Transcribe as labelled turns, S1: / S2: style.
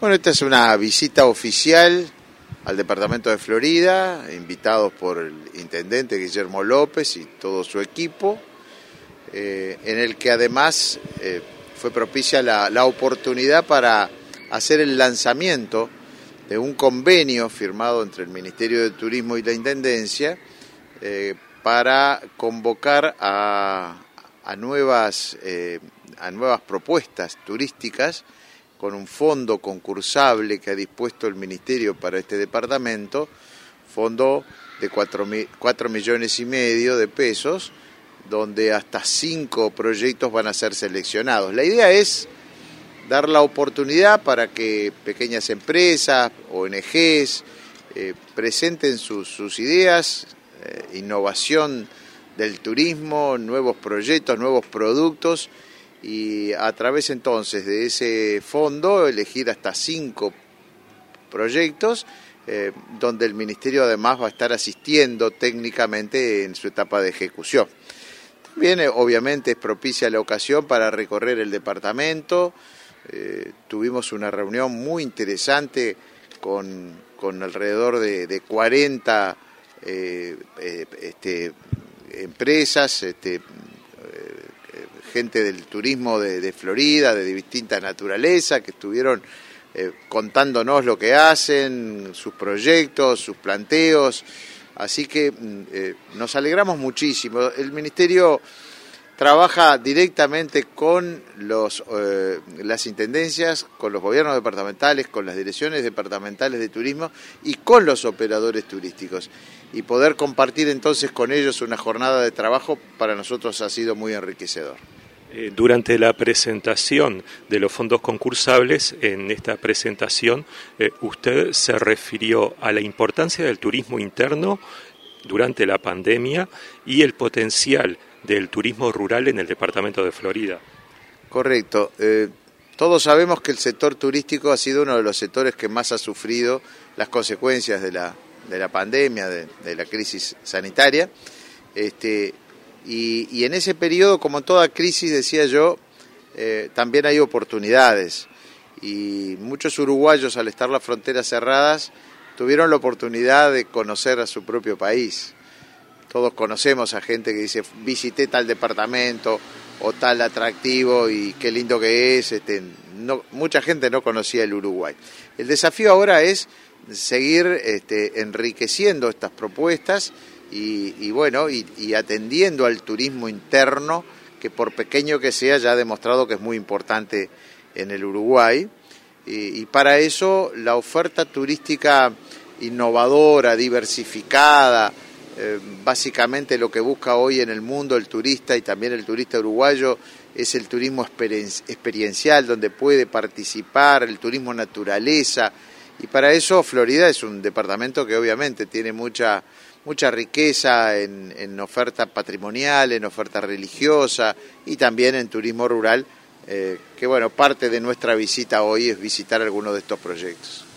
S1: Bueno, esta es una visita oficial al departamento de Florida, invitados por el intendente Guillermo López y todo su equipo, en el que además fue propicia la oportunidad para hacer el lanzamiento de un convenio firmado entre el Ministerio de Turismo y la Intendencia para convocar a nuevas propuestas turísticas con un fondo concursable que ha dispuesto el Ministerio para este departamento, fondo de 4,5 millones de pesos, donde hasta 5 proyectos van a ser seleccionados. La idea es dar la oportunidad para que pequeñas empresas, ONGs, presenten sus ideas, innovación del turismo, nuevos proyectos, nuevos productos, y a través entonces de ese fondo elegir hasta 5 proyectos, donde el Ministerio además va a estar asistiendo técnicamente en su etapa de ejecución. También obviamente es propicia la ocasión para recorrer el departamento. Tuvimos una reunión muy interesante con alrededor de 40 empresas, gente del turismo de Florida, de distinta naturaleza, que estuvieron contándonos lo que hacen, sus proyectos, sus planteos, así que nos alegramos muchísimo. El Ministerio trabaja directamente con las intendencias, con los gobiernos departamentales, con las direcciones departamentales de turismo y con los operadores turísticos. Y poder compartir entonces con ellos una jornada de trabajo para nosotros ha sido muy enriquecedor.
S2: Durante la presentación de los fondos concursables, en esta presentación, usted se refirió a la importancia del turismo interno durante la pandemia y el potencial del turismo rural en el departamento de Florida.
S1: Correcto. Todos sabemos que el sector turístico ha sido uno de los sectores que más ha sufrido las consecuencias de la pandemia, de la crisis sanitaria. Y en ese periodo, como en toda crisis, decía yo, también hay oportunidades. Y muchos uruguayos, al estar las fronteras cerradas, tuvieron la oportunidad de conocer a su propio país. Todos conocemos a gente que dice, visité tal departamento o tal atractivo y qué lindo que es. Mucha gente no conocía el Uruguay. El desafío ahora es seguir enriqueciendo estas propuestas y atendiendo al turismo interno, que por pequeño que sea ya ha demostrado que es muy importante en el Uruguay, y para eso la oferta turística innovadora, diversificada, básicamente lo que busca hoy en el mundo el turista y también el turista uruguayo es el turismo experiencial, donde puede participar, el turismo naturaleza, y para eso Florida es un departamento que obviamente tiene mucha riqueza en oferta patrimonial, en oferta religiosa y también en turismo rural, que bueno, parte de nuestra visita hoy es visitar algunos de estos proyectos.